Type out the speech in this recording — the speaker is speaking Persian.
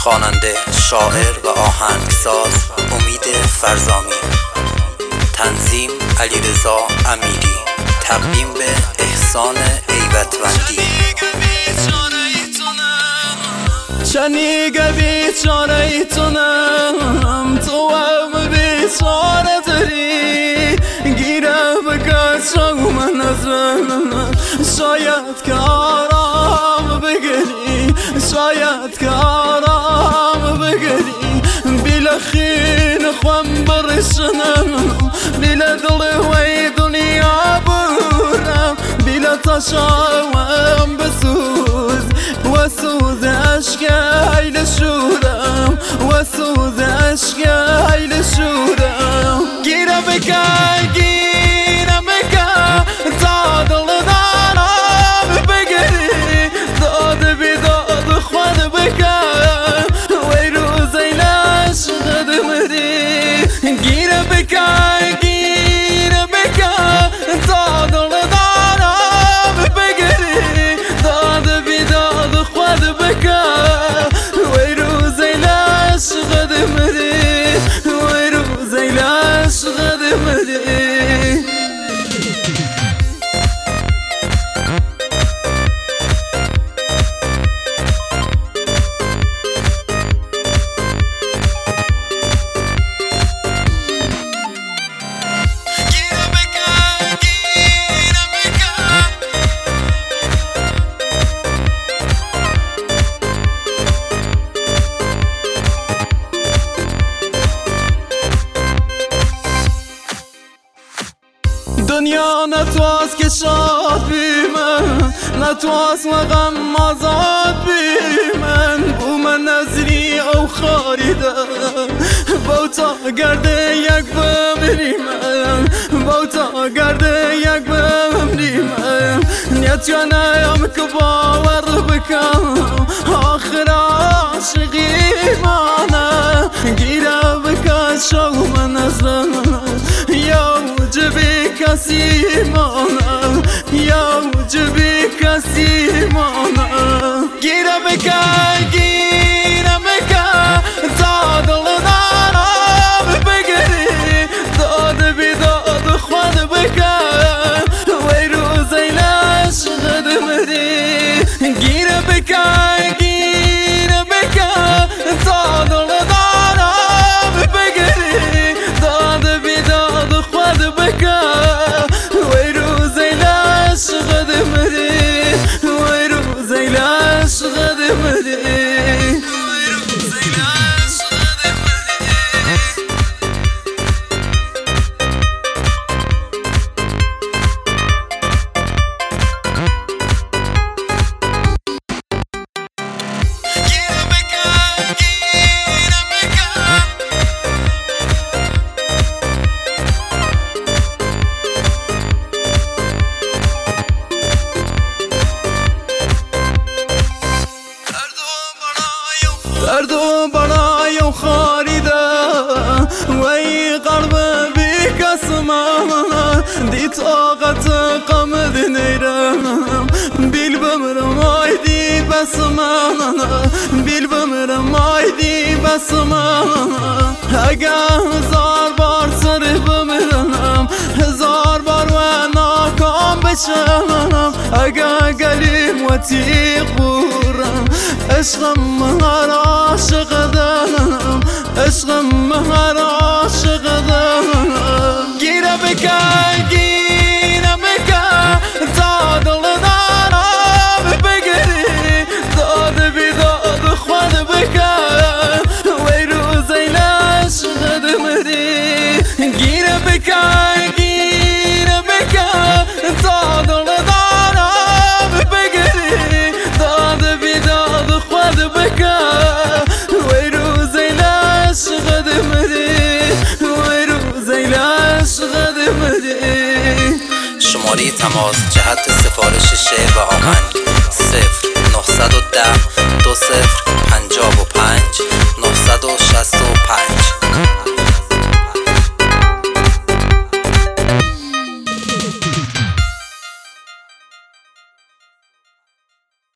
خواننده، شاعر و آهنگساز امید فرزامی. تنظیم علیرضا امیری. تقدیم به احسان ایوتوندی. چنیگه بیچاره ای تونم، تو هم بیچاره داری. گیره بکشم من از من، شاید که آرام بگیری، شاید که آرام بگیری. بیل خین خوام برشنم، بیل دل وی دنیا برم. بیل تشاوم بسوز و سوز عشق ایل شورم، و سوز عشق ایل شورم. گیره بکن گیره بکن تا دل دارم بگیری. داد بیداد خود بکن وی روز ایل عشق دمری. گیره بکن گیره بکن تا دل دارم بگیری. داد بیداد خود بکن وی روز ایل عشق دمری، وی روز ایل عشق دمری. دنیا نتواست که شاد بی من، نتواست مغم آزاد بی من. بو من نظری او خاریدم، باوتا گرده یک بمری من، باوتا گرده یک بمری من. نیت یا نیم که باور بکم آخر عاشقی مانه. گیره بکن شو من از یا جبی کسی مانم، یا جبی کسی مانم. گیره بکن گیره بکن تا دل دارم بگیری. داد بیداد خود بکن وی روز ایل عشق دمری. گیره بکن گیره بکن تا دل دارم بگیری. داد بیداد خود بکن وی روز ایل عشق دمری، وی روز ایل عشق دمری. دردو برایم خاریده وی قلب بی کسمم. دی طاقت قم دینیرم بیل بمرم آیدی بسمم، بیل بمرم آیدی بسمم. اگه هزار بار سر بمرم، هزار بار و ناکام بشم. اگه گلیم و تیغ بورم، عشقم هر عاشق دارم، عشقم هر عاشق دارم. گیره بکن گیره بکن تا دل دارم بگیری. داد بیداد خود بکن وی روز ایل عشق دمری. گیره بکن گیره بکن تا دل دارم بگیری. داد بیداد خود بکن وی روز ایل عشق دمری، وی روز ایل عشق دمری. شماره تماس جهت سفارش شعر و آهنگ 0910 2055 965